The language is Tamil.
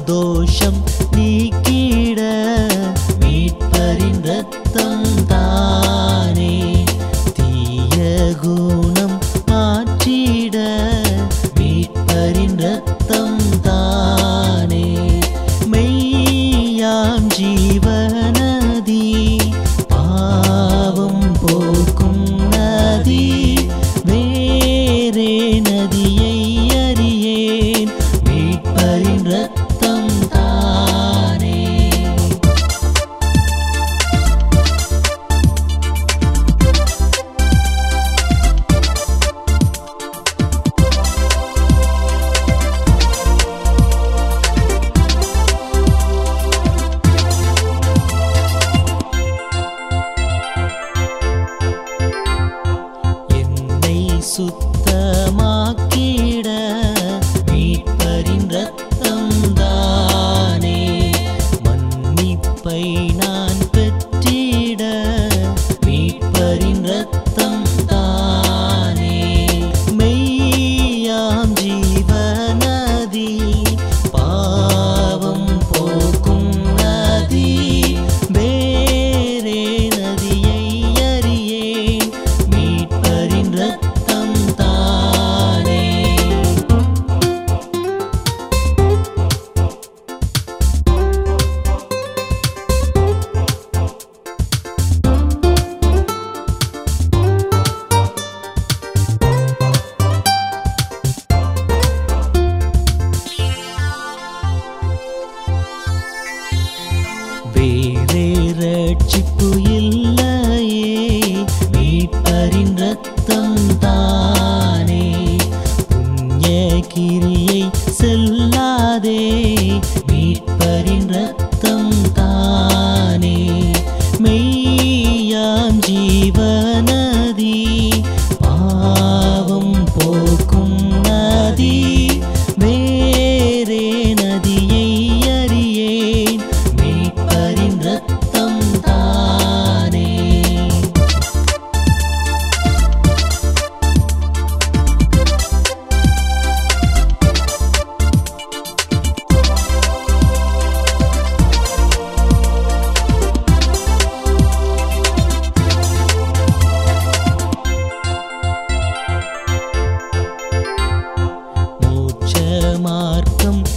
தோஷம் நீக்கிட மீட்பரின் இரத்தம் தானே தீய குணம் மாற்றிட மீட்பரின் இரத்தம் தானே மெய்யாம் ஜீவநதி பாவம் போக்கும் நதி வேறே நதியை அறியேன் மீட்பரின் இரத்தம் தானே சுத்தமாக்கிட மீட்பரின் இரத்தம் தானே மன்னிப்பை நான் பெற்றிட மீட்பரின் இரத்தம் தானே மெய்யாம் ஜீவநதி பாவம் போக்கும் நதி வேறே நதியை அறியேன் மீட்பரின் இரத்தம் வேறே ரட்சிப்பு இல்லையே மீட்பரின் இரத்தம் தானே புண்ணிய கிரியை செல்லாதே மீட்பரின் இரத்தம் தானே மெய்யாம் ஜீவநதி பாவம் போக்கும் நதி வேறே நதியை அறியேன் மீட்பரின் இரத்தம் தானே மோட்ச மார்க்கம்